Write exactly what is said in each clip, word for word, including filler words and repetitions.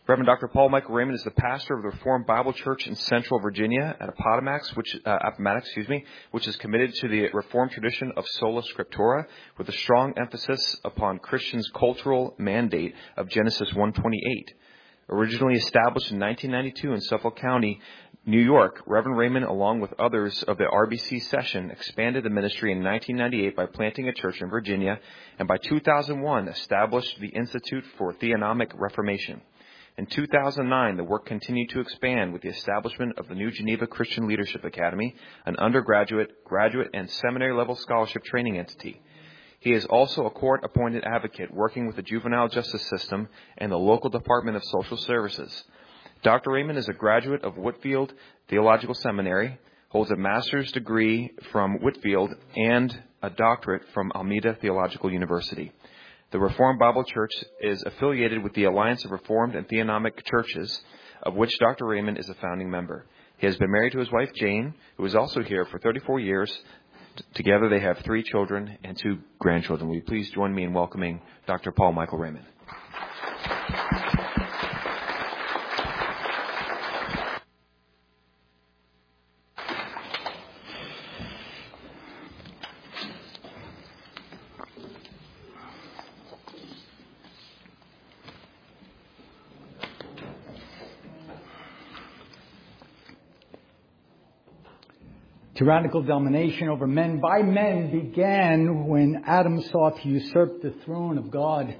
Reverend Doctor Paul Michael Raymond is the pastor of the Reformed Bible Church in Central Virginia at Appomattox, which, uh, Appomattox, excuse me, which is committed to the Reformed tradition of sola scriptura, with a strong emphasis upon Christians' cultural mandate of Genesis one twenty-eight. Originally established in nineteen ninety-two in Suffolk County, New York, Reverend Raymond, along with others of the R B C session, expanded the ministry in nineteen ninety-eight by planting a church in Virginia, and by two thousand one established the Institute for Theonomic Reformation. In two thousand nine, the work continued to expand with the establishment of the New Geneva Christian Leadership Academy, an undergraduate, graduate, and seminary-level scholarship training entity. He is also a court-appointed advocate working with the juvenile justice system and the local Department of Social Services. Doctor Raymond is a graduate of Whitefield Theological Seminary, holds a master's degree from Whitefield, and a doctorate from Alameda Theological University. The Reformed Bible Church is affiliated with the Alliance of Reformed and Theonomic Churches, of which Doctor Raymond is a founding member. He has been married to his wife, Jane, who is also here for thirty-four years. T- together they have three children and two grandchildren. Will you please join me in welcoming Doctor Paul Michael Raymond? Tyrannical domination over men by men began when Adam sought to usurp the throne of God.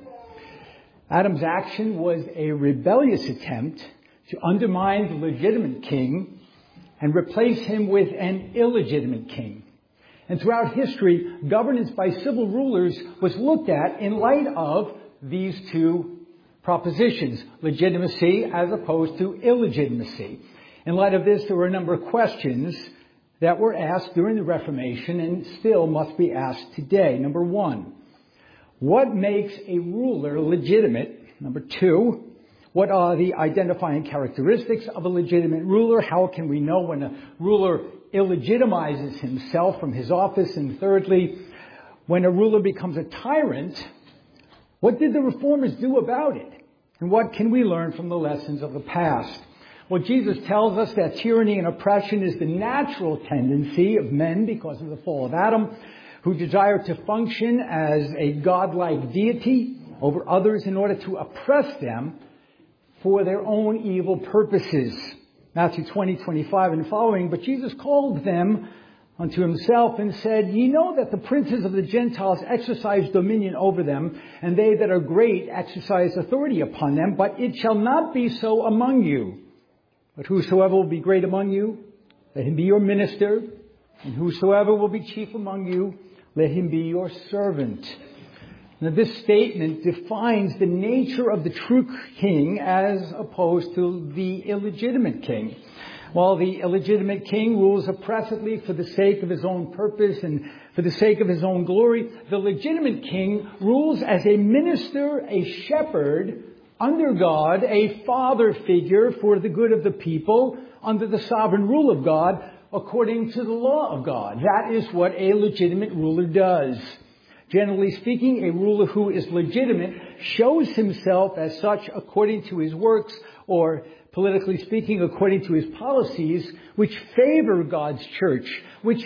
Adam's action was a rebellious attempt to undermine the legitimate king and replace him with an illegitimate king. And throughout history, governance by civil rulers was looked at in light of these two propositions, legitimacy as opposed to illegitimacy. In light of this, there were a number of questions that were asked during the Reformation and still must be asked today. Number one, what makes a ruler legitimate? Number two, what are the identifying characteristics of a legitimate ruler? How can we know when a ruler illegitimizes himself from his office? And thirdly, when a ruler becomes a tyrant, what did the reformers do about it? And what can we learn from the lessons of the past? Well, Jesus tells us that tyranny and oppression is the natural tendency of men because of the fall of Adam, who desire to function as a godlike deity over others in order to oppress them for their own evil purposes. Matthew twenty, twenty-five and following. But Jesus called them unto himself and said, Ye know that the princes of the Gentiles exercise dominion over them, and they that are great exercise authority upon them, but it shall not be so among you. But whosoever will be great among you, let him be your minister. And whosoever will be chief among you, let him be your servant. Now this statement defines the nature of the true king as opposed to the illegitimate king. While the illegitimate king rules oppressively for the sake of his own purpose and for the sake of his own glory, the legitimate king rules as a minister, a shepherd, under God, a father figure for the good of the people, under the sovereign rule of God, according to the law of God. That is what a legitimate ruler does. Generally speaking, a ruler who is legitimate shows himself as such according to his works, or politically speaking, according to his policies, which favor God's church, which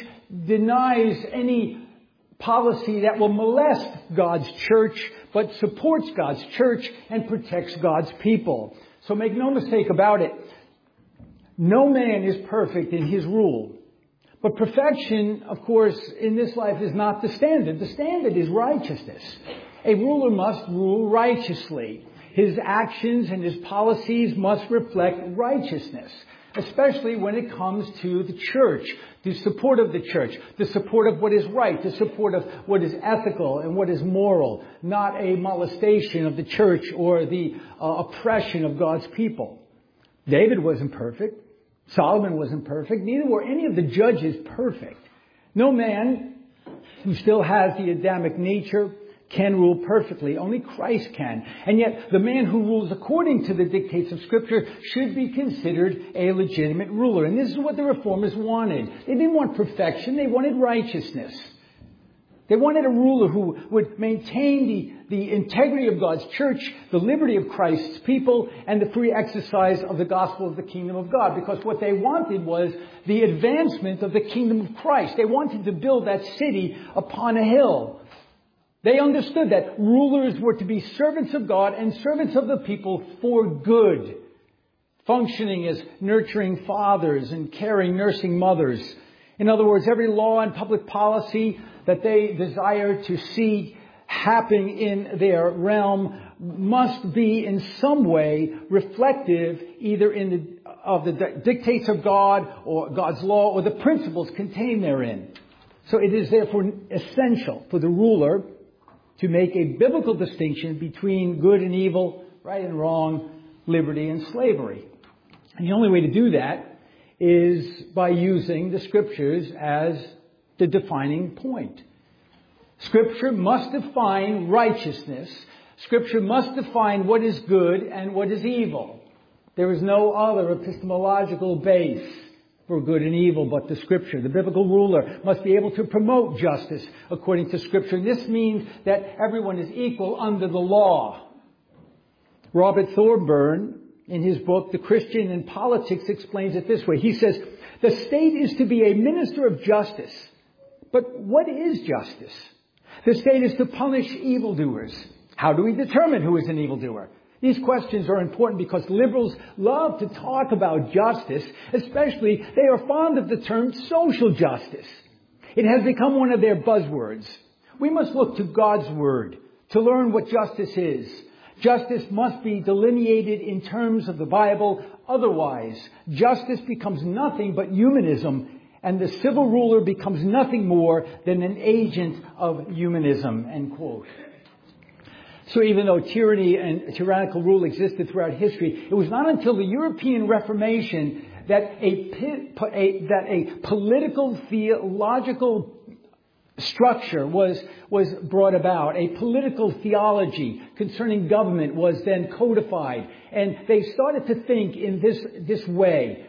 denies any policy that will molest God's church, but supports God's church and protects God's people. So make no mistake about it. No man is perfect in his rule. But perfection, of course, in this life is not the standard. The standard is righteousness. A ruler must rule righteously. His actions and his policies must reflect righteousness, especially when it comes to the church, the support of the church, the support of what is right, the support of what is ethical and what is moral, not a molestation of the church or the uh, oppression of God's people. David wasn't perfect. Solomon wasn't perfect. Neither were any of the judges perfect. No man who still has the Adamic nature can rule perfectly. Only Christ can. And yet the man who rules according to the dictates of Scripture should be considered a legitimate ruler. And this is what the reformers wanted. They didn't want perfection. They wanted righteousness. They wanted a ruler who would maintain the, the integrity of God's church, the liberty of Christ's people, and the free exercise of the gospel of the kingdom of God. Because what they wanted was the advancement of the kingdom of Christ. They wanted to build that city upon a hill. They understood that rulers were to be servants of God and servants of the people for good, functioning as nurturing fathers and caring, nursing mothers. In other words, every law and public policy that they desire to see happen in their realm must be in some way reflective either in the, of the dictates of God or God's law or the principles contained therein. So it is therefore essential for the ruler to make a biblical distinction between good and evil, right and wrong, liberty and slavery. And the only way to do that is by using the Scriptures as the defining point. Scripture must define righteousness. Scripture must define what is good and what is evil. There is no other epistemological base for good and evil but the Scripture. The biblical ruler must be able to promote justice according to Scripture. And this means that everyone is equal under the law. Robert Thorburn, in his book, The Christian in Politics, explains it this way. He says, the state is to be a minister of justice. But what is justice? The state is to punish evildoers. How do we determine who is an evildoer? These questions are important because liberals love to talk about justice, especially they are fond of the term social justice. It has become one of their buzzwords. We must look to God's Word to learn what justice is. Justice must be delineated in terms of the Bible. Otherwise, justice becomes nothing but humanism, and the civil ruler becomes nothing more than an agent of humanism, end quote. So even though tyranny and tyrannical rule existed throughout history, it was not until the European Reformation that a, a, that a political theological structure was, was brought about. A political theology concerning government was then codified. And they started to think in this, this way.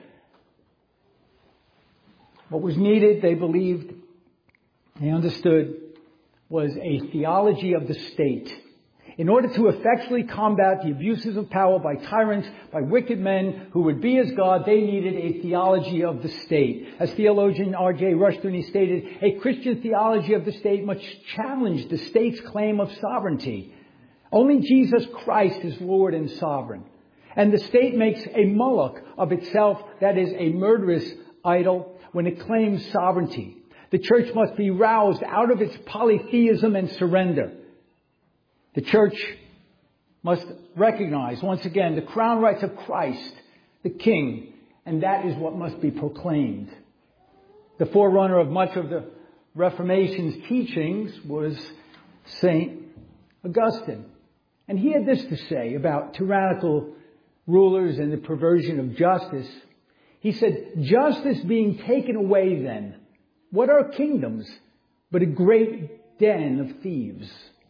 What was needed, they believed, they understood, was a theology of the state. In order to effectually combat the abuses of power by tyrants, by wicked men who would be as God, they needed a theology of the state. As theologian R J Rushdoony stated, a Christian theology of the state must challenge the state's claim of sovereignty. Only Jesus Christ is Lord and sovereign. And the state makes a Moloch of itself, that is, a murderous idol, when it claims sovereignty. The church must be roused out of its polytheism and surrender. The church must recognize, once again, the crown rights of Christ, the King, and that is what must be proclaimed. The forerunner of much of the Reformation's teachings was Saint Augustine. And he had this to say about tyrannical rulers and the perversion of justice. He said, justice being taken away then, what are kingdoms but a great den of thieves?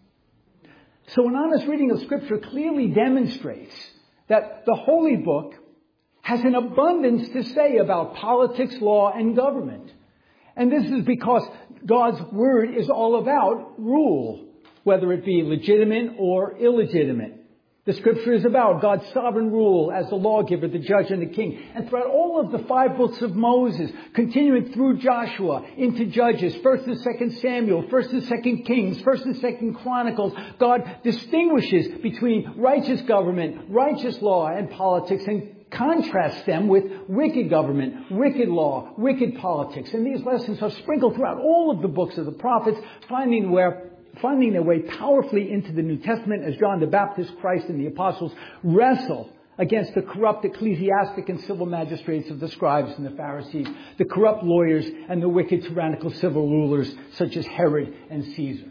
So an honest reading of Scripture clearly demonstrates that the Holy Book has an abundance to say about politics, law, and government. And this is because God's Word is all about rule, whether it be legitimate or illegitimate. The Scripture is about God's sovereign rule as the lawgiver, the judge, and the king. And throughout all of the five books of Moses, continuing through Joshua, into Judges, First and Second Samuel, First and Second Kings, First and Second Chronicles, God distinguishes between righteous government, righteous law, and politics, and contrasts them with wicked government, wicked law, wicked politics. And these lessons are sprinkled throughout all of the books of the prophets, finding where finding their way powerfully into the New Testament as John the Baptist, Christ, and the apostles wrestle against the corrupt ecclesiastic and civil magistrates of the scribes and the Pharisees, the corrupt lawyers, and the wicked tyrannical civil rulers such as Herod and Caesar.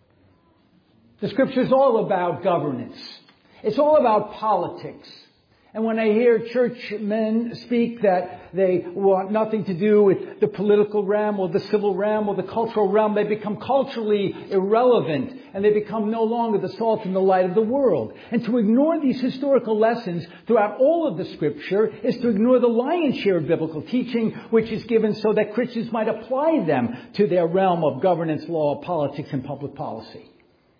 The Scripture is all about governance. It's all about politics. And when I hear churchmen speak that they want nothing to do with the political realm or the civil realm or the cultural realm, they become culturally irrelevant and they become no longer the salt and the light of the world. And to ignore these historical lessons throughout all of the Scripture is to ignore the lion's share of biblical teaching, which is given so that Christians might apply them to their realm of governance, law, politics, and public policy.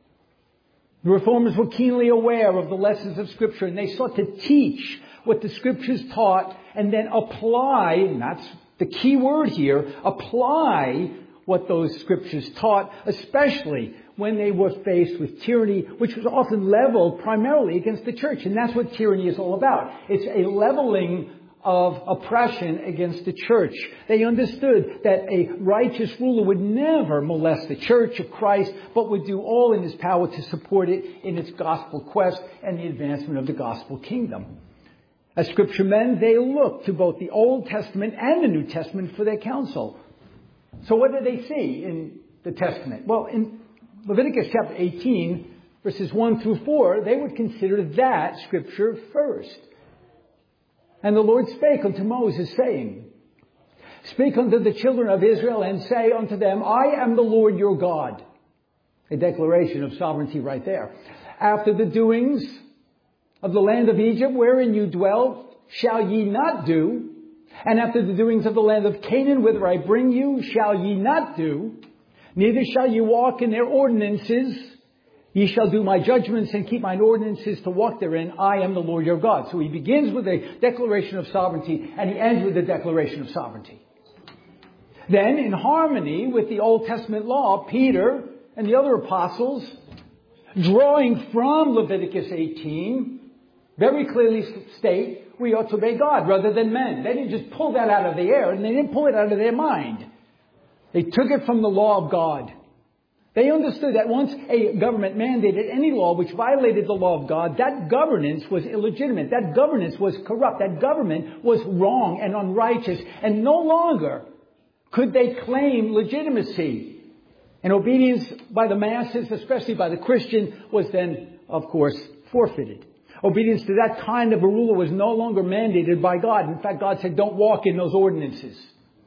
The Reformers were keenly aware of the lessons of Scripture, and they sought to teach what the Scriptures taught and then apply, and that's the key word here, apply what those Scriptures taught, especially when they were faced with tyranny, which was often leveled primarily against the church. And that's what tyranny is all about. It's a leveling of oppression against the church. They understood that a righteous ruler would never molest the church of Christ, but would do all in his power to support it in its gospel quest and the advancement of the gospel kingdom. As Scripture men, they looked to both the Old Testament and the New Testament for their counsel. So what did they see in the Testament? Well, in Leviticus chapter eighteen, verses one through four, they would consider that Scripture first. And the Lord spake unto Moses, saying, Speak unto the children of Israel, and say unto them, I am the Lord your God. A declaration of sovereignty right there. After the doings of the land of Egypt, wherein you dwell, shall ye not do. And after the doings of the land of Canaan, whither I bring you, shall ye not do. Neither shall ye walk in their ordinances. Ye shall do my judgments and keep mine ordinances to walk therein. I am the Lord your God. So he begins with a declaration of sovereignty, and he ends with a declaration of sovereignty. Then, in harmony with the Old Testament law, Peter and the other apostles, drawing from Leviticus eighteen, very clearly state we ought to obey God rather than men. They didn't just pull that out of the air, and they didn't pull it out of their mind. They took it from the law of God. They understood that once a government mandated any law which violated the law of God, that governance was illegitimate. That governance was corrupt. That government was wrong and unrighteous. And no longer could they claim legitimacy. And obedience by the masses, especially by the Christian, was then, of course, forfeited. Obedience to that kind of a ruler was no longer mandated by God. In fact, God said, don't walk in those ordinances.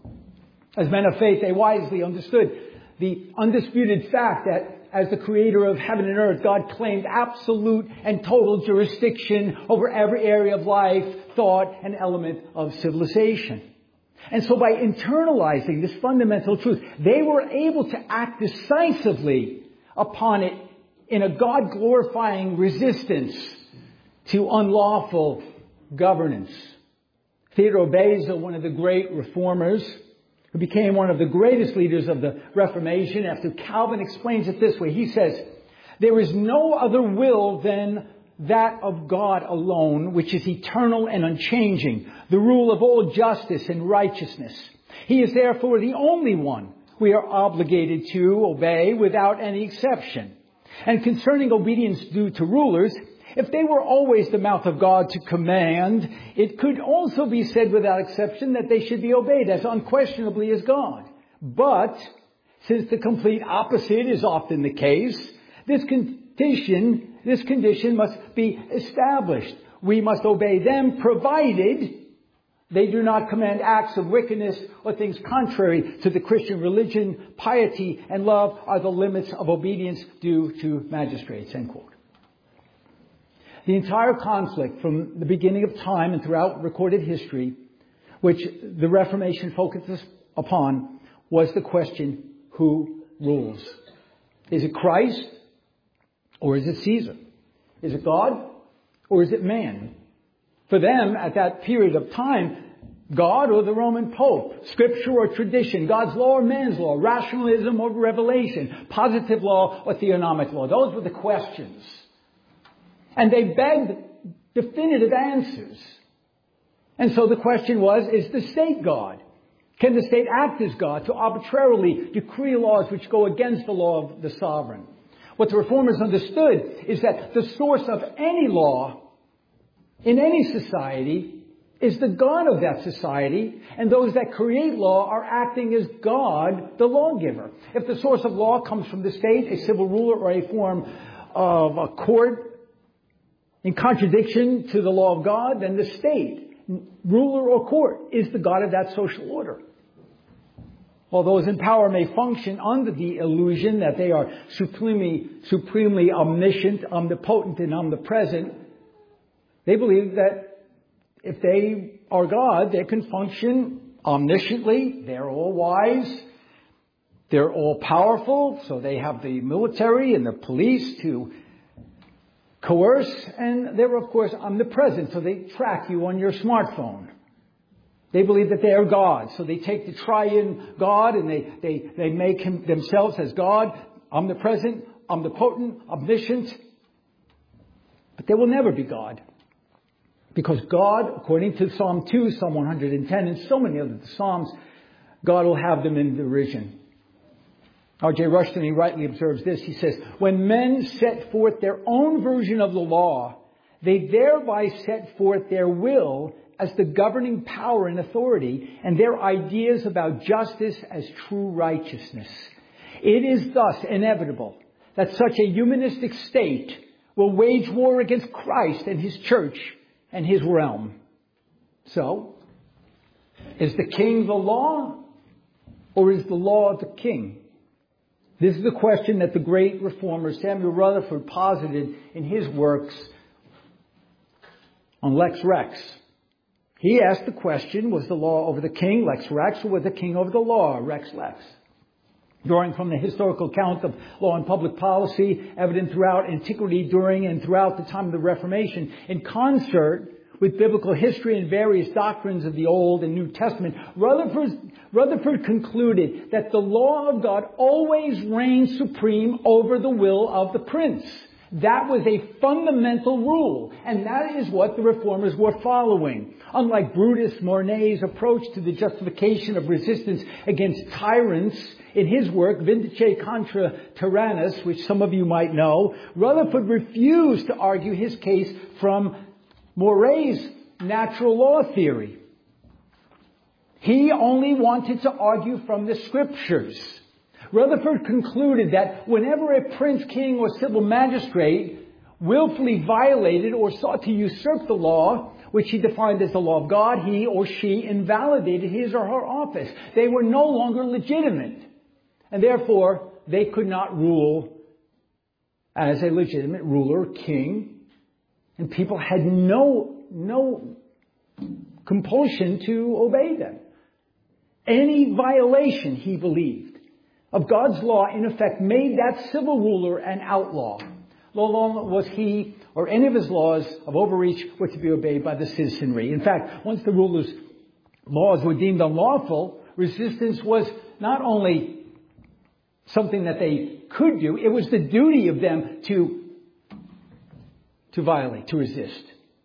As men of faith, they wisely understood the undisputed fact that as the creator of heaven and earth, God claimed absolute and total jurisdiction over every area of life, thought, and element of civilization. And so by internalizing this fundamental truth, they were able to act decisively upon it in a God-glorifying resistance to unlawful governance. Theodore Beza, one of the great reformers, who became one of the greatest leaders of the Reformation, after Calvin explains it this way. He says, there is no other will than that of God alone, which is eternal and unchanging, the rule of all justice and righteousness. He is therefore the only one we are obligated to obey without any exception. And concerning obedience due to rulers, if they were always the mouth of God to command, it could also be said without exception that they should be obeyed as unquestionably as God. But since the complete opposite is often the case, this condition, this condition must be established. We must obey them provided they do not command acts of wickedness or things contrary to the Christian religion. Piety and love are the limits of obedience due to magistrates. End quote. The entire conflict from the beginning of time and throughout recorded history, which the Reformation focuses upon, was the question, who rules? Is it Christ or is it Caesar? Is it God or is it man? For them, at that period of time, God or the Roman Pope, Scripture or tradition, God's law or man's law, rationalism or revelation, positive law or theonomic law. Those were the questions. And they begged definitive answers. And so the question was, is the state God? Can the state act as God to arbitrarily decree laws which go against the law of the sovereign? What the Reformers understood is that the source of any law in any society is the God of that society, and those that create law are acting as God, the lawgiver. If the source of law comes from the state, a civil ruler, or a form of a court, in contradiction to the law of God, then the state, ruler or court, is the God of that social order. While those in power may function under the illusion that they are supremely, supremely omniscient, omnipotent, and omnipresent, they believe that if they are God, they can function omnisciently. They're all wise. They're all powerful. So they have the military and the police to coerce. And they're, of course, omnipresent. So they track you on your smartphone. They believe that they are God. So they take the triune God and they, they, they make him themselves as God, omnipresent, omnipotent, omniscient. But they will never be God. Because God, according to Psalm two, Psalm one hundred ten, and so many other Psalms, God will have them in derision. R J Rushton, he rightly observes this. He says, when men set forth their own version of the law, they thereby set forth their will as the governing power and authority, and their ideas about justice as true righteousness. It is thus inevitable that such a humanistic state will wage war against Christ and his church and his realm. So, is the king the law, or is the law the king? This is the question that the great reformer Samuel Rutherford posited in his works on Lex Rex. He asked the question, was the law over the king, Lex Rex, or was the king over the law, Rex Lex? Drawing from the historical account of law and public policy, evident throughout antiquity, during and throughout the time of the Reformation, in concert with biblical history and various doctrines of the Old and New Testament, Rutherford, Rutherford concluded that the law of God always reigns supreme over the will of the prince. That was a fundamental rule, and that is what the reformers were following. Unlike Brutus Mornay's approach to the justification of resistance against tyrants in his work, Vindice contra Tyrannus, which some of you might know, Rutherford refused to argue his case from Moray's natural law theory. He only wanted to argue from the Scriptures. Rutherford concluded that whenever a prince, king, or civil magistrate willfully violated or sought to usurp the law, which he defined as the law of God, he or she invalidated his or her office. They were no longer legitimate. And therefore, they could not rule as a legitimate ruler, king. And people had no, no compulsion to obey them. Any violation, he believed, of God's law, in effect, made that civil ruler an outlaw. No longer was he or any of his laws of overreach were to be obeyed by the citizenry. In fact, once the ruler's laws were deemed unlawful, resistance was not only something that they could do, it was the duty of them to, to violate, to resist.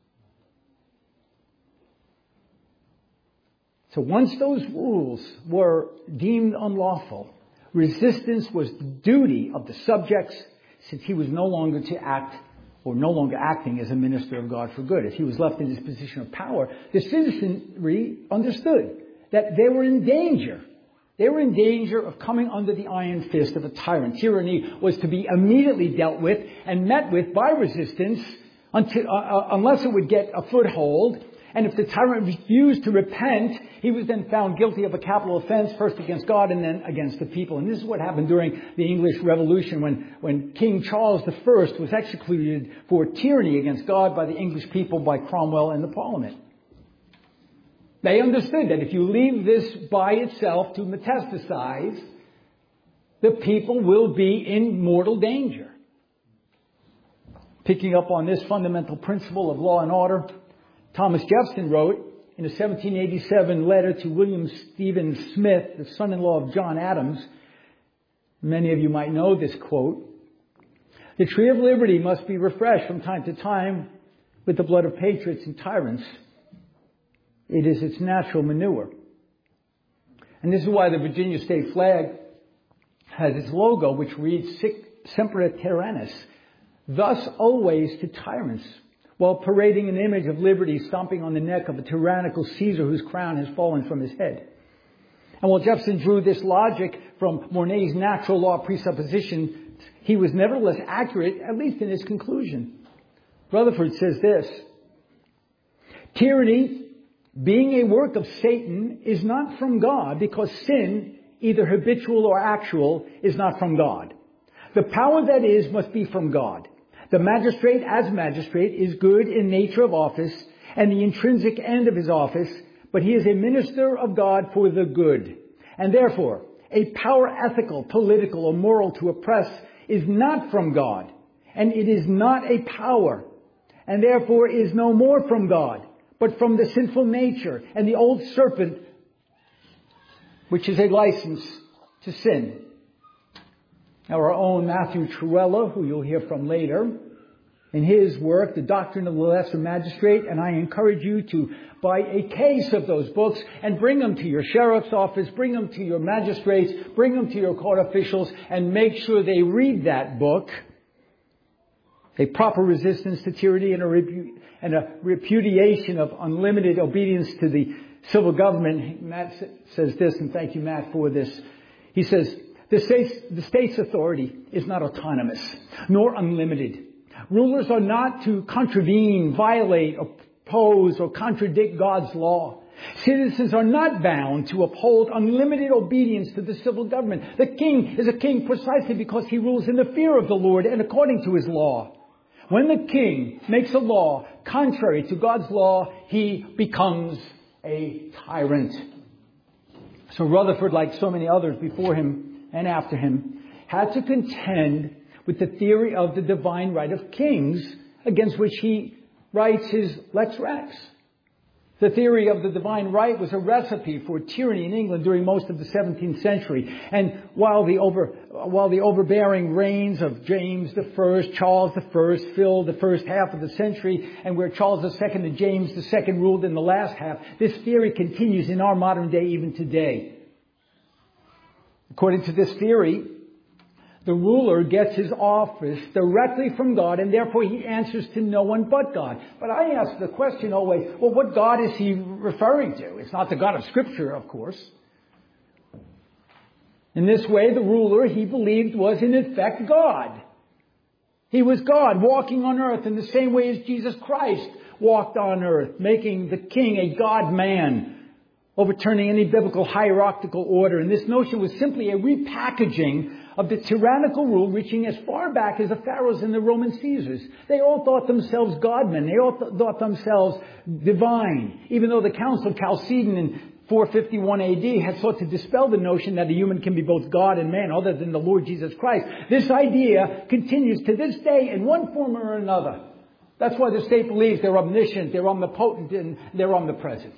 So once those rules were deemed unlawful, resistance was the duty of the subjects, since he was no longer to act or no longer acting as a minister of God for good. If he was left in this position of power, the citizenry understood that they were in danger. They were in danger of coming under the iron fist of a tyrant. Tyranny was to be immediately dealt with and met with by resistance until, uh, unless it would get a foothold. And if the tyrant refused to repent, he was then found guilty of a capital offense, first against God and then against the people. And this is what happened during the English Revolution when, when King Charles the First was executed for tyranny against God by the English people, by Cromwell and the Parliament. They understood that if you leave this by itself to metastasize, the people will be in mortal danger. Picking up on this fundamental principle of law and order, Thomas Jefferson wrote in a seventeen eighty-seven letter to William Stephen Smith, the son-in-law of John Adams. Many of you might know this quote. The tree of liberty must be refreshed from time to time with the blood of patriots and tyrants. It is its natural manure. And this is why the Virginia state flag has its logo, which reads Sic Semper Tyrannis, thus always to tyrants, while parading an image of liberty stomping on the neck of a tyrannical Caesar whose crown has fallen from his head. And while Jefferson drew this logic from Mornay's natural law presupposition, he was nevertheless accurate, at least in his conclusion. Rutherford says this: tyranny, being a work of Satan, is not from God, because sin, either habitual or actual, is not from God. The power that is must be from God. The magistrate, as magistrate, is good in nature of office and the intrinsic end of his office, but he is a minister of God for the good. And therefore, a power ethical, political, or moral to oppress is not from God, and it is not a power, and therefore is no more from God, but from the sinful nature and the old serpent, which is a license to sin. Now, our own Matthew Trewhella, who you'll hear from later, in his work, The Doctrine of the Lesser Magistrate, and I encourage you to buy a case of those books and bring them to your sheriff's office, bring them to your magistrates, bring them to your court officials, and make sure they read that book. A Proper Resistance to Tyranny and a, repu- and a Repudiation of Unlimited Obedience to the Civil Government. Matt says this, and thank you, Matt, for this. He says, the state's, the state's authority is not autonomous, nor unlimited. Rulers are not to contravene, violate, oppose, or contradict God's law. Citizens are not bound to uphold unlimited obedience to the civil government. The king is a king precisely because he rules in the fear of the Lord and according to his law. When the king makes a law contrary to God's law, he becomes a tyrant. So Rutherford, like so many others before him and after him, had to contend with the theory of the divine right of kings, against which he writes his Lex Rex. The theory of the divine right was a recipe for tyranny in England during most of the seventeenth century. And while the over, while the overbearing reigns of James the First, Charles the First filled the first half of the century, and where Charles the Second and James the Second ruled in the last half, this theory continues in our modern day even today. According to this theory, the ruler gets his office directly from God, and therefore he answers to no one but God. But I ask the question always, well, what God is he referring to? It's not the God of Scripture, of course. In this way, the ruler, he believed, was in effect God. He was God walking on earth in the same way as Jesus Christ walked on earth, making the king a God-man, overturning any biblical hierarchical order. And this notion was simply a repackaging of the tyrannical rule reaching as far back as the pharaohs and the Roman Caesars. They all thought themselves God-men. They all th- thought themselves divine, even though the Council of Chalcedon in four fifty-one A D had sought to dispel the notion that a human can be both God and man other than the Lord Jesus Christ. This idea continues to this day in one form or another. That's why the state believes they're omniscient, they're omnipotent, and they're omnipresent.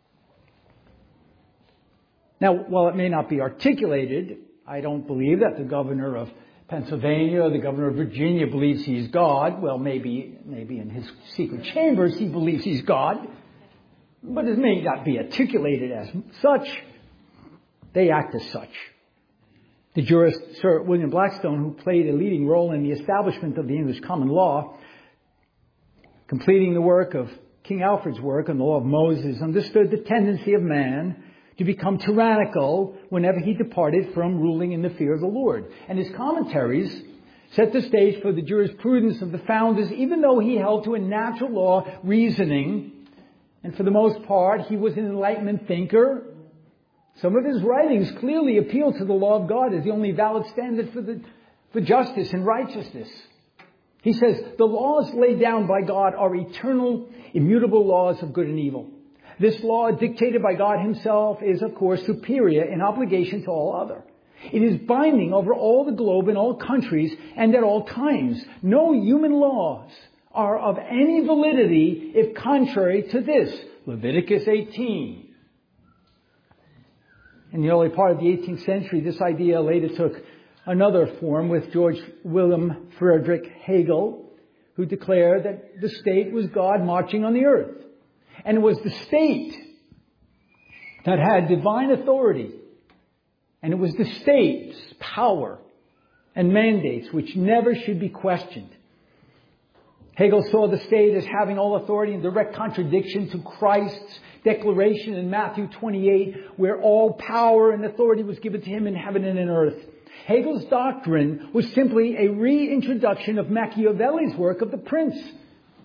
Now, while it may not be articulated, I don't believe that the governor of Pennsylvania or the governor of Virginia believes he's God. Well, maybe, maybe in his secret chambers he believes he's God. But it may not be articulated as such. They act as such. The jurist Sir William Blackstone, who played a leading role in the establishment of the English common law, completing the work of King Alfred's work on the law of Moses, understood the tendency of man to become tyrannical whenever he departed from ruling in the fear of the Lord. And his commentaries set the stage for the jurisprudence of the founders, even though he held to a natural law reasoning. And for the most part, he was an Enlightenment thinker. Some of his writings clearly appeal to the law of God as the only valid standard for, the, for justice and righteousness. He says, the laws laid down by God are eternal, immutable laws of good and evil. This law, dictated by God himself, is, of course, superior in obligation to all other. It is binding over all the globe in all countries and at all times. No human laws are of any validity if contrary to this. Leviticus eighteen. In the early part of the eighteenth century, this idea later took another form with George William Friedrich Hegel, who declared that the state was God marching on the earth. And it was the state that had divine authority. And it was the state's power and mandates which never should be questioned. Hegel saw the state as having all authority in direct contradiction to Christ's declaration in Matthew twenty-eight, where all power and authority was given to him in heaven and in earth. Hegel's doctrine was simply a reintroduction of Machiavelli's work of The Prince,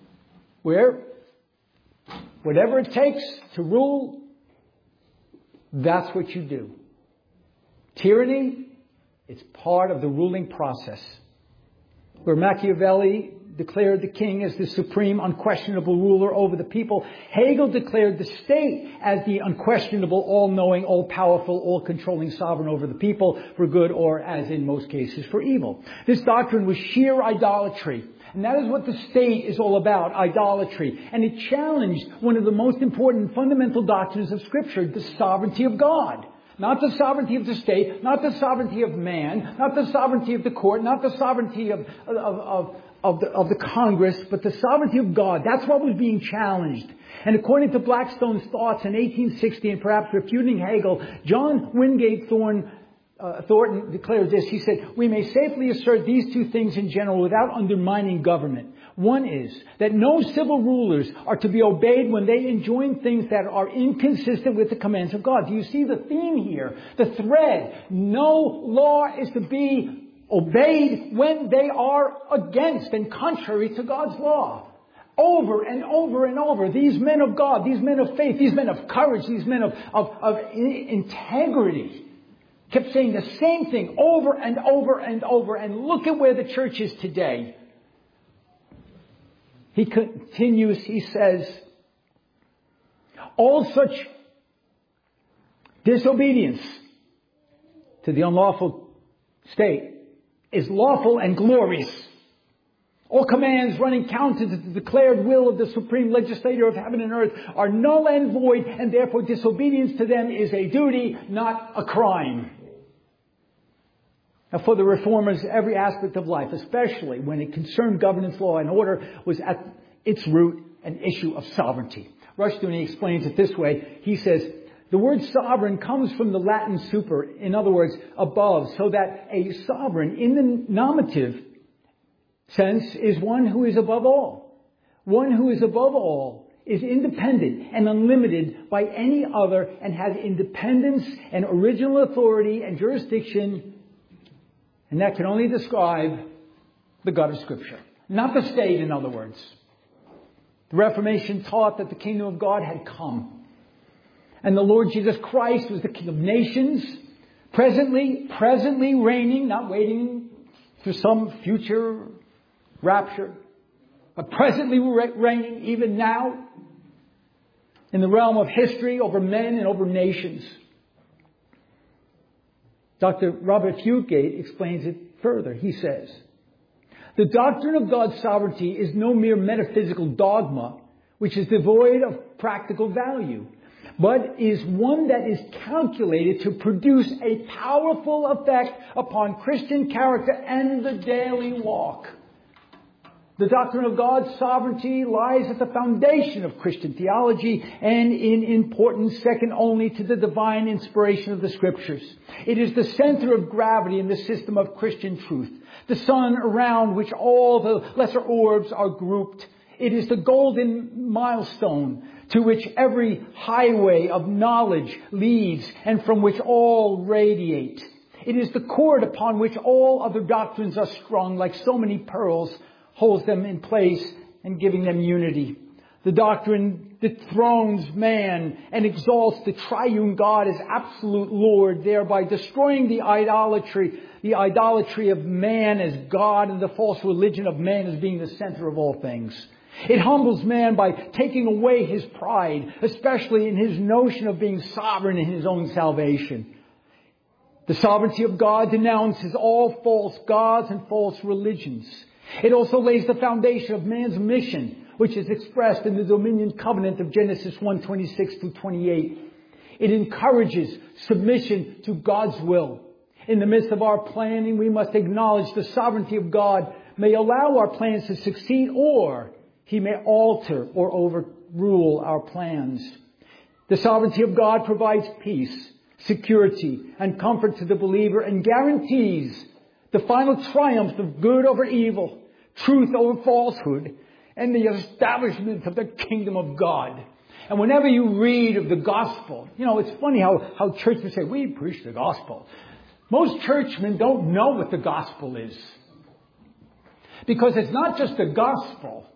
where whatever it takes to rule, that's what you do. Tyranny, it's part of the ruling process. Where Machiavelli declared the king as the supreme, unquestionable ruler over the people, Hegel declared the state as the unquestionable, all-knowing, all-powerful, all-controlling sovereign over the people for good or, as in most cases, for evil. This doctrine was sheer idolatry. And that is what the state is all about, idolatry. And it challenged one of the most important fundamental doctrines of Scripture, the sovereignty of God. Not the sovereignty of the state, not the sovereignty of man, not the sovereignty of the court, not the sovereignty of, of, of, of, the, of the Congress, but the sovereignty of God. That's what was being challenged. And according to Blackstone's thoughts in eighteen sixty, and perhaps refuting Hegel, John Wingate Thorne Uh, Thornton declared this. He said, "We may safely assert these two things in general without undermining government. One is that no civil rulers are to be obeyed when they enjoin things that are inconsistent with the commands of God." Do you see the theme here? The thread. No law is to be obeyed when they are against and contrary to God's law. Over and over and over, these men of God, these men of faith, these men of courage, these men of, of, of integrity kept saying the same thing over and over and over. And look at where the church is today. He continues, he says, all such disobedience to the unlawful state is lawful and glorious. All commands running counter to the declared will of the supreme legislator of heaven and earth are null and void, and therefore disobedience to them is a duty, not a crime. Now, for the reformers, every aspect of life, especially when it concerned governance, law, and order, was at its root an issue of sovereignty. Rushdoony explains it this way. He says, the word sovereign comes from the Latin super, in other words, above, so that a sovereign, in the nominative sense, is one who is above all. One who is above all is independent and unlimited by any other and has independence and original authority and jurisdiction. And that can only describe the God of Scripture. Not the state, in other words. The Reformation taught that the kingdom of God had come. And the Lord Jesus Christ was the King of nations, presently, presently reigning, not waiting for some future rapture, but presently reigning even now in the realm of history over men and over nations. Doctor Robert Fugate explains it further. He says, the doctrine of God's sovereignty is no mere metaphysical dogma, which is devoid of practical value, but is one that is calculated to produce a powerful effect upon Christian character and the daily walk. The doctrine of God's sovereignty lies at the foundation of Christian theology and in importance second only to the divine inspiration of the Scriptures. It is the center of gravity in the system of Christian truth, the sun around which all the lesser orbs are grouped. It is the golden milestone to which every highway of knowledge leads and from which all radiate. It is the cord upon which all other doctrines are strung like so many pearls, holds them in place and giving them unity. The doctrine dethrones man and exalts the triune God as absolute Lord, thereby destroying the idolatry, the idolatry of man as God and the false religion of man as being the center of all things. It humbles man by taking away his pride, especially in his notion of being sovereign in his own salvation. The sovereignty of God denounces all false gods and false religions. It also lays the foundation of man's mission, which is expressed in the dominion covenant of Genesis one twenty-six through twenty-eight. It encourages submission to God's will. In the midst of our planning, we must acknowledge the sovereignty of God may allow our plans to succeed, or He may alter or overrule our plans. The sovereignty of God provides peace, security, and comfort to the believer and guarantees the final triumph of good over evil, truth over falsehood, and the establishment of the kingdom of God. And whenever you read of the gospel, you know, it's funny how, how churchmen say, we preach the gospel. Most churchmen don't know what the gospel is. Because it's not just the gospel.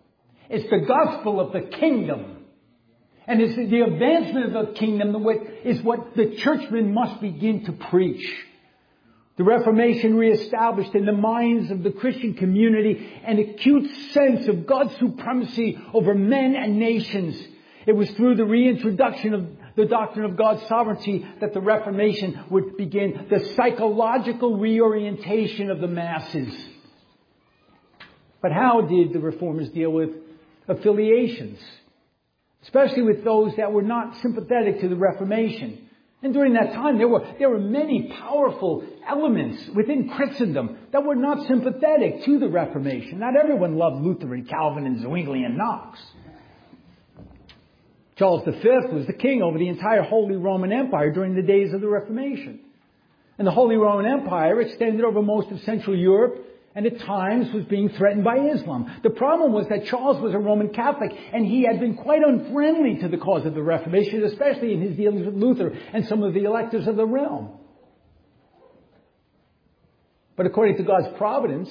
It's the gospel of the kingdom. And it's the advancement of the kingdom that is what the churchmen must begin to preach. The Reformation reestablished in the minds of the Christian community an acute sense of God's supremacy over men and nations. It was through the reintroduction of the doctrine of God's sovereignty that the Reformation would begin the psychological reorientation of the masses. But how did the Reformers deal with affiliations? Especially with those that were not sympathetic to the Reformation. And during that time, there were, there were many powerful elements within Christendom that were not sympathetic to the Reformation. Not everyone loved Luther and Calvin and Zwingli and Knox. Charles the Fifth was the king over the entire Holy Roman Empire during the days of the Reformation. And the Holy Roman Empire extended over most of Central Europe and at times was being threatened by Islam. The problem was that Charles was a Roman Catholic and he had been quite unfriendly to the cause of the Reformation, especially in his dealings with Luther and some of the electors of the realm. But according to God's providence,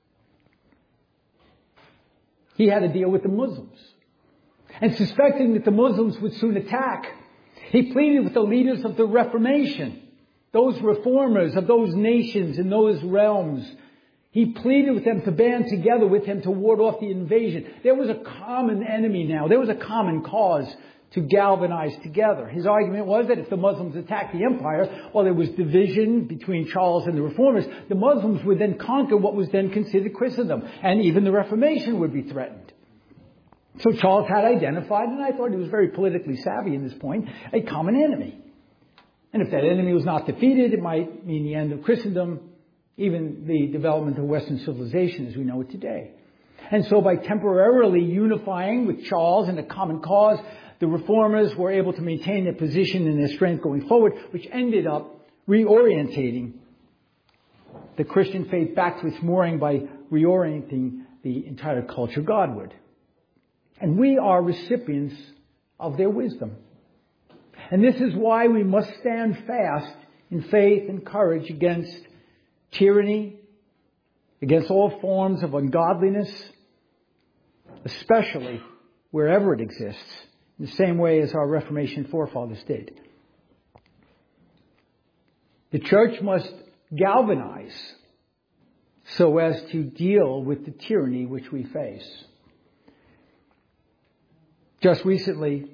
he had to deal with the Muslims. And suspecting that the Muslims would soon attack, he pleaded with the leaders of the Reformation, those reformers of those nations and those realms. He pleaded with them to band together with him to ward off the invasion. There was a common enemy now. There was a common cause to galvanize together. His argument was that if the Muslims attacked the empire, while there was division between Charles and the reformers, the Muslims would then conquer what was then considered Christendom. And even the Reformation would be threatened. So Charles had identified, and I thought he was very politically savvy in this point, a common enemy. And if that enemy was not defeated, it might mean the end of Christendom, even the development of Western civilization as we know it today. And so by temporarily unifying with Charles in a common cause, the reformers were able to maintain their position and their strength going forward, which ended up reorientating the Christian faith back to its mooring by reorienting the entire culture Godward. And we are recipients of their wisdom. And this is why we must stand fast in faith and courage against tyranny, against all forms of ungodliness, especially wherever it exists, in the same way as our Reformation forefathers did. The church must galvanize so as to deal with the tyranny which we face. Just recently,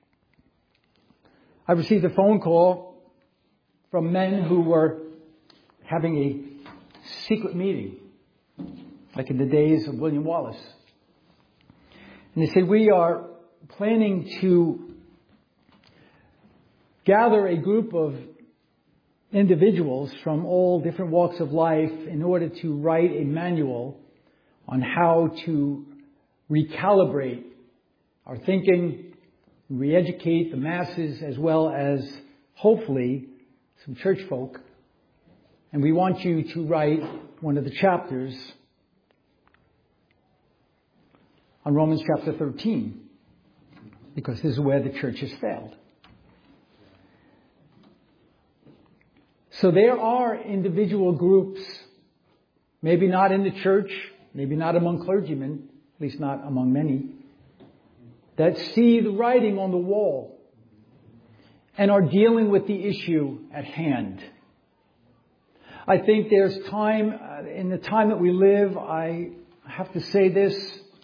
I received a phone call from men who were having a secret meeting, like in the days of William Wallace. And they said, we are planning to gather a group of individuals from all different walks of life in order to write a manual on how to recalibrate our thinking, re-educate the masses as well as, hopefully, some church folk. And we want you to write one of the chapters on Romans chapter thirteen, because this is where the church has failed. So there are individual groups, maybe not in the church, maybe not among clergymen, at least not among many, that see the writing on the wall and are dealing with the issue at hand. I think there's time, uh, in the time that we live, I have to say this.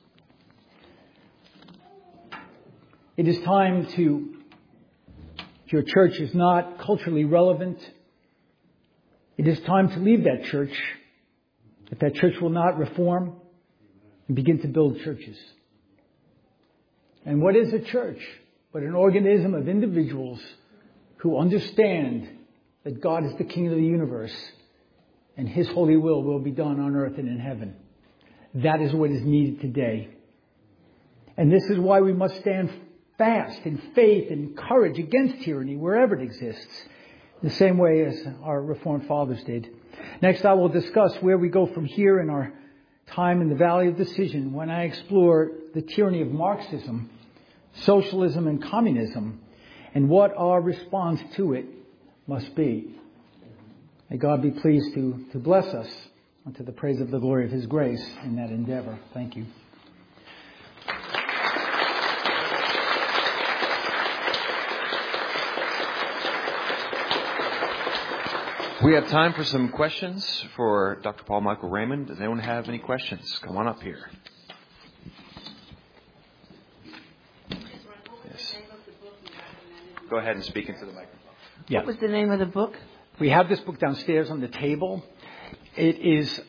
It is time to, if your church is not culturally relevant, it is time to leave that church, if that church will not reform, and begin to build churches. And what is a church but an organism of individuals who understand that God is the King of the universe and His holy will will be done on earth and in heaven. That is what is needed today. And this is why we must stand fast in faith and courage against tyranny wherever it exists, the same way as our Reformed fathers did. Next, I will discuss where we go from here in our time in the Valley of Decision when I explore the tyranny of Marxism, socialism, and communism, and what our response to it must be. May God be pleased to, to bless us unto the praise of the glory of His grace in that endeavor. Thank you. We have time for some questions for Doctor Paul Michael Raymond. Does anyone have any questions? Come on up here. Yes. Go ahead and speak into the microphone. Yeah. What was the name of the book? We have this book downstairs on the table. It is,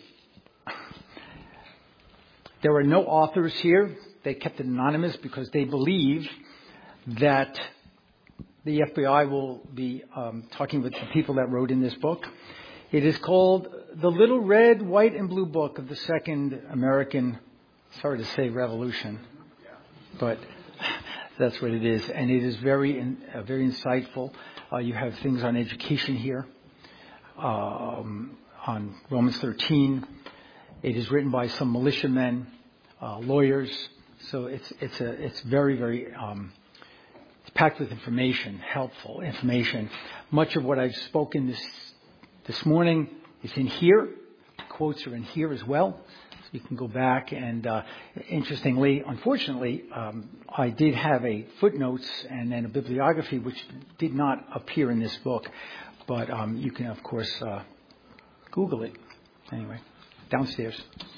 there are no authors here. They kept it anonymous because they believe that the F B I will be um, talking with the people that wrote in this book. It is called The Little Red, White, and Blue Book of the Second American, sorry to say revolution, but that's what it is. And it is very, uh, very insightful. Uh, you have things on education here, um, on Romans thirteen. It is written by some militiamen, uh, lawyers. So it's it's a it's very very um, it's packed with information, helpful information. Much of what I've spoken this this morning is in here. The quotes are in here as well. So you can go back and uh, interestingly, unfortunately, um, I did have a footnotes and then a bibliography which did not appear in this book, but um, you can of course uh, Google it. Anyway, downstairs.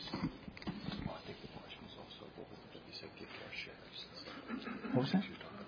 What was that?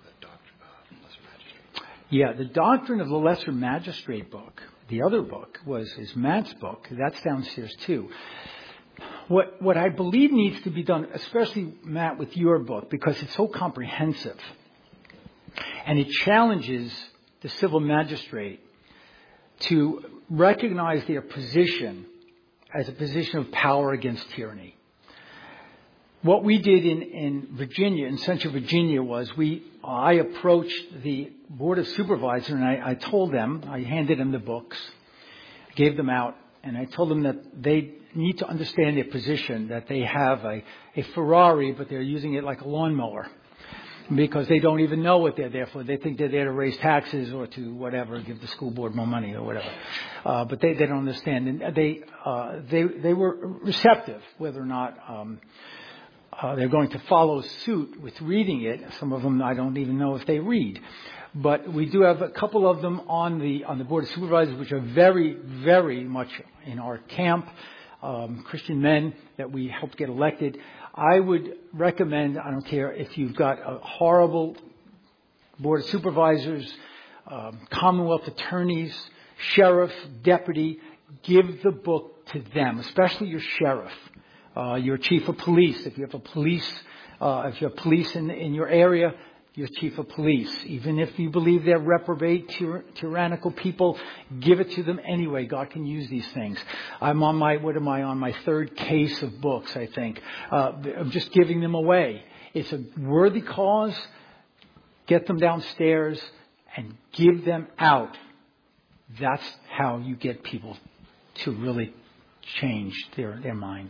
Yeah, the Doctrine of the Lesser Magistrate book, the other book, was is Matt's book. That's downstairs too. What what I believe needs to be done, especially Matt with your book, because it's so comprehensive, and it challenges the civil magistrate to recognize their position as a position of power against tyranny. What we did in, in Virginia, in Central Virginia, was we I approached the Board of Supervisors and I, I told them, I handed them the books, gave them out, and I told them that they need to understand their position, that they have a, a Ferrari, but they're using it like a lawnmower because they don't even know what they're there for. They think they're there to raise taxes or to whatever, give the school board more money or whatever. Uh, but they, they don't understand. And they, uh, they, they were receptive, whether or not, um, Uh, they're going to follow suit with reading it. Some of them I don't even know if they read. But we do have a couple of them on the on the Board of Supervisors, which are very, very much in our camp, um, Christian men that we helped get elected. I would recommend, I don't care if you've got a horrible Board of Supervisors, um, Commonwealth attorneys, sheriff, deputy, give the book to them, especially your sheriff. Uh, your chief of police, if you have a police, uh, if you have police in, in your area, your chief of police. Even if you believe they're reprobate, tyr- tyrannical people, give it to them anyway. God can use these things. I'm on my, what am I, on my third case of books, I think. Uh, I'm just giving them away. It's a worthy cause. Get them downstairs and give them out. That's how you get people to really change their, their mind.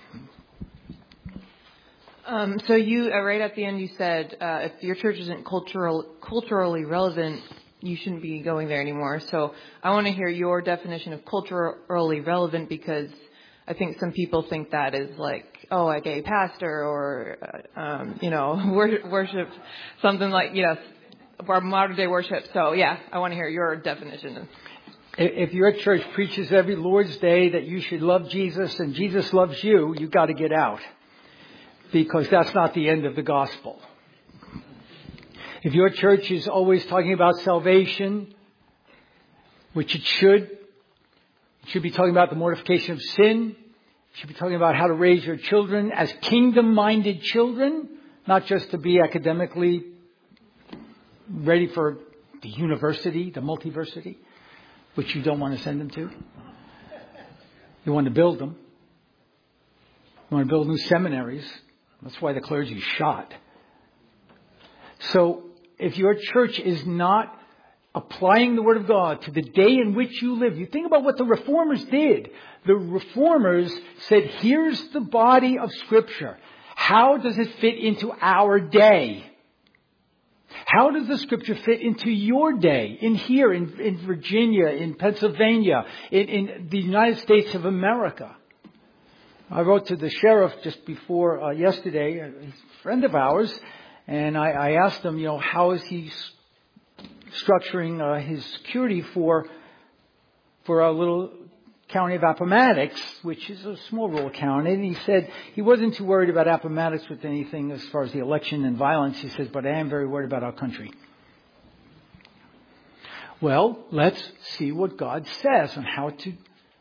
Um, so you, uh, right at the end, you said uh, if your church isn't cultural, culturally relevant, you shouldn't be going there anymore. So I want to hear your definition of culturally relevant, because I think some people think that is like, oh, a gay pastor or, uh, um, you know, worship, worship, something like, you know, modern day worship. So yeah, I want to hear your definition. If your church preaches every Lord's Day that you should love Jesus and Jesus loves you, you've got to get out. Because that's not the end of the gospel. If your church is always talking about salvation, which it should, it should be talking about the mortification of sin. It should be talking about how to raise your children as kingdom-minded children, not just to be academically ready for the university, the multiversity, which you don't want to send them to. You want to build them. You want to build new seminaries. That's why the clergy is shot. So if your church is not applying the Word of God to the day in which you live, you think about what the Reformers did. The Reformers said, here's the body of Scripture. How does it fit into our day? How does the Scripture fit into your day? In here, in, in Virginia, in Pennsylvania, in, in the United States of America. I wrote to the sheriff just before uh, yesterday, a friend of ours, and I, I asked him, you know, how is he s- structuring uh, his security for for our little county of Appomattox, which is a small rural county. And he said he wasn't too worried about Appomattox with anything as far as the election and violence. He says, but I am very worried about our country. Well, let's see what God says on how to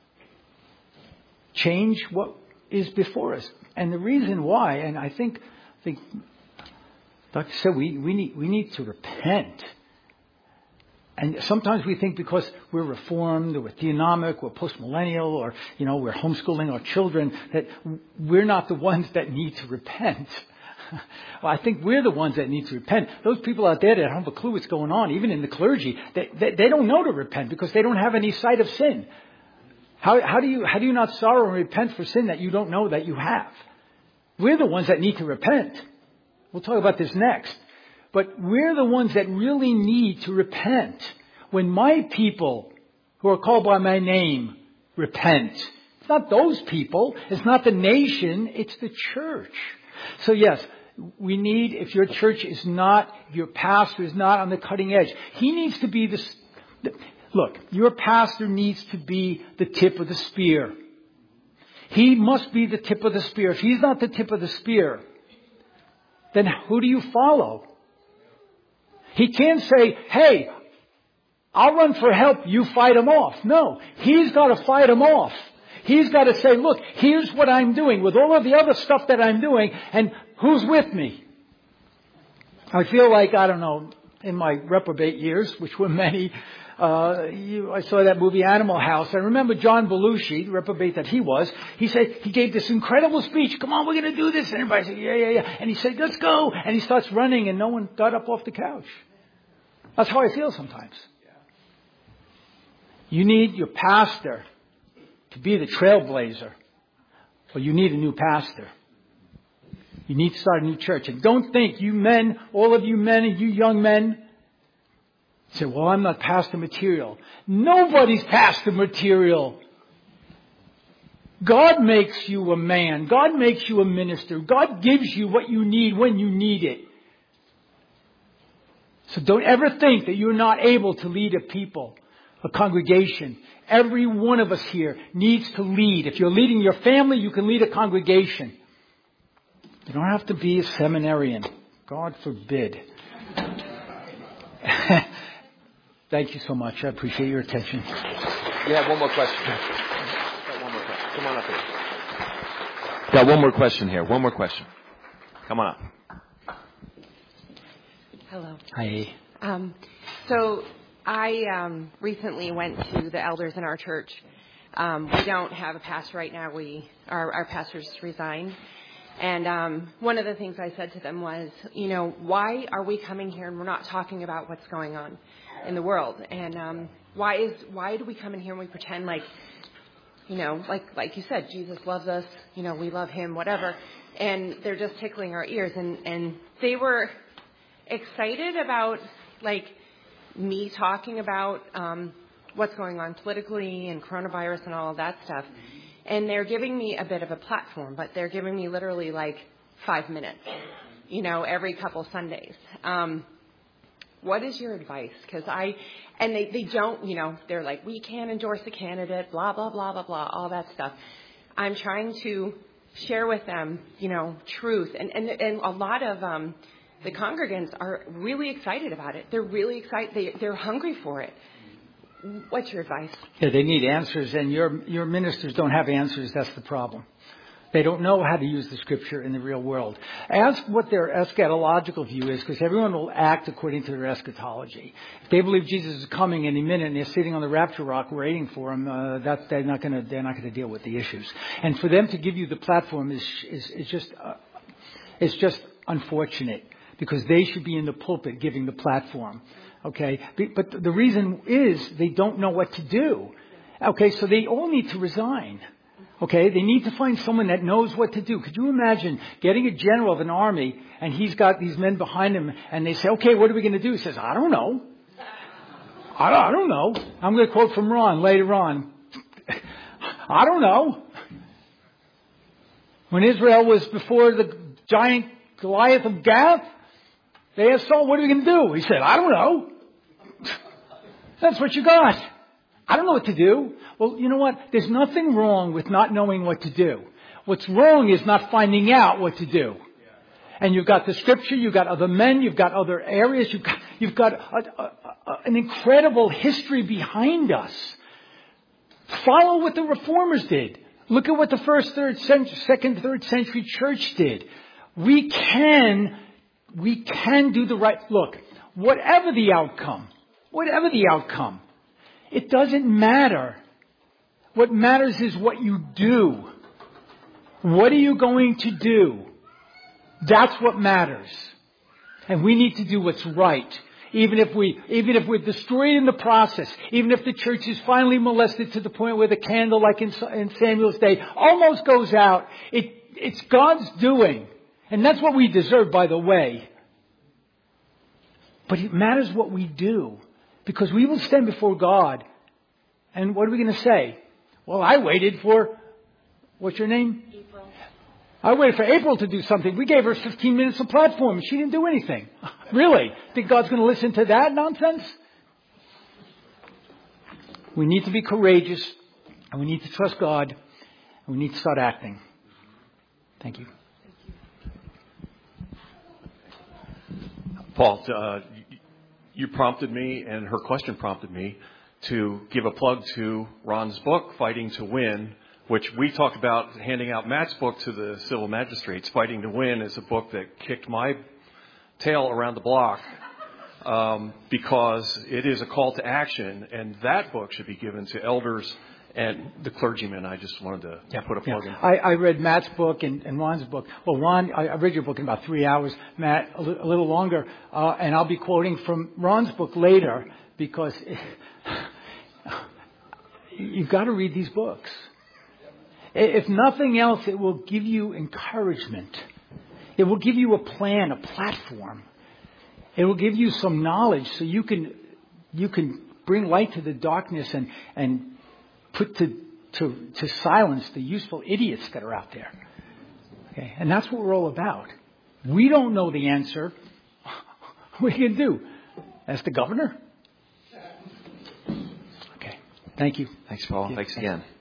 change what is before us. And the reason why, and I think, I think Doctor said we, we need we need to repent. And sometimes we think because we're reformed or we're theonomic or postmillennial or, you know, we're homeschooling our children that we're not the ones that need to repent. Well, I think we're the ones that need to repent. Those people out there that don't have a clue what's going on, even in the clergy, they, they, they don't know to repent because they don't have any sight of sin. How, how do you how do you not sorrow and repent for sin that you don't know that you have? We're the ones that need to repent. We'll talk about this next. But we're the ones that really need to repent. When my people who are called by my name repent. It's not those people. It's not the nation. It's the church. So yes, we need, if your church is not, if your pastor is not on the cutting edge, he needs to be the, look, your pastor needs to be the tip of the spear. He must be the tip of the spear. If he's not the tip of the spear, then who do you follow? He can't say, hey, I'll run for help, you fight him off. No, he's got to fight him off. He's got to say, look, here's what I'm doing with all of the other stuff that I'm doing, and who's with me? I feel like, I don't know, in my reprobate years, which were many, uh, you, I saw that movie Animal House. I remember John Belushi, the reprobate that he was, he said, he gave this incredible speech, come on, we're going to do this. And everybody said, yeah, yeah, yeah. And he said, let's go. And he starts running and no one got up off the couch. That's how I feel sometimes. You need your pastor to be the trailblazer. Or you need a new pastor. You need to start a new church. And don't think, you men, all of you men and you young men, say, well, I'm not pastor material. Nobody's pastor material. God makes you a man. God makes you a minister. God gives you what you need when you need it. So don't ever think that you're not able to lead a people, a congregation. Every one of us here needs to lead. If you're leading your family, you can lead a congregation. You don't have to be a seminarian. God forbid. Thank you so much. I appreciate your attention. You have one more question. Got one more question. Come on up here. Got one more question here. One more question. Come on up. Hello. Hi. Um, so I um, recently went to the elders in our church. Um, we don't have a pastor right now. We our, our pastor's resigned. And um, one of the things I said to them was, you know, why are we coming here and we're not talking about what's going on in the world? And um, why is why do we come in here and we pretend like, you know, like like you said, Jesus loves us, you know, we love him, whatever. And they're just tickling our ears. And, and they were excited about, like, me talking about um, what's going on politically and coronavirus and all of that stuff. And they're giving me a bit of a platform, but they're giving me literally like five minutes, you know, every couple Sundays. Um, what is your advice? Because I, and they, they don't, you know, they're like, we can't endorse a candidate, blah, blah, blah, blah, blah, all that stuff. I'm trying to share with them, you know, truth. And, and, and a lot of um, the congregants are really excited about it. They're really excited. They, they're hungry for it. What's your advice? Yeah, they need answers, and your your ministers don't have answers. That's the problem. They don't know how to use the Scripture in the real world. Ask what their eschatological view is, because everyone will act according to their eschatology. If they believe Jesus is coming any minute and they're sitting on the rapture rock waiting for him, uh, that they're not going to they're not going to deal with the issues. And for them to give you the platform is is, is just uh, it's just unfortunate, because they should be in the pulpit giving the platform. Okay, but the reason is they don't know what to do. Okay, so they all need to resign. Okay, they need to find someone that knows what to do. Could you imagine getting a general of an army and he's got these men behind him and they say, okay, what are we going to do? He says, I don't know. I don't, I don't know. I'm going to quote from Ron later on. I don't know. When Israel was before the giant Goliath of Gath, they asked Saul, what are we going to do? He said, I don't know. That's what you got. I don't know what to do. Well, you know what? There's nothing wrong with not knowing what to do. What's wrong is not finding out what to do. And you've got the scripture, you've got other men, you've got other areas, you've got, you've got a, a, a, an incredible history behind us. Follow what the reformers did. Look at what the first, third, century, second, third century church did. We can, we can do the right, look, whatever the outcome, whatever the outcome, it doesn't matter. What matters is what you do. What are you going to do? That's what matters. And we need to do what's right. Even if we, even if we're destroyed in the process, even if the church is finally molested to the point where the candle, like in, in Samuel's day, almost goes out, it, it's God's doing. And that's what we deserve, by the way. But it matters what we do. Because we will stand before God. And what are we going to say? Well, I waited for, what's your name? April. I waited for April to do something. We gave her fifteen minutes of platform. She didn't do anything. Really? Think God's going to listen to that nonsense? We need to be courageous. And we need to trust God. And we need to start acting. Thank you. Paul, uh, you prompted me, and her question prompted me, to give a plug to Ron's book, Fighting to Win, which we talked about handing out Matt's book to the civil magistrates. Fighting to Win is a book that kicked my tail around the block um, because it is a call to action, and that book should be given to elders and the clergymen. I just wanted to yeah, put a plug yeah. in. I, I read Matt's book and, and Ron's book. Well, Ron, I, I read your book in about three hours. Matt, a, li- a little longer. Uh, and I'll be quoting from Ron's book later because it, you've got to read these books. If nothing else, it will give you encouragement. It will give you a plan, a platform. It will give you some knowledge so you can you can bring light to the darkness and and put to to to silence the useful idiots that are out there. Okay, and that's what we're all about. We don't know the answer. What are you going to do? Ask the governor? Okay. Thank you. Thanks, Paul. Yeah, Thanks thanks. again.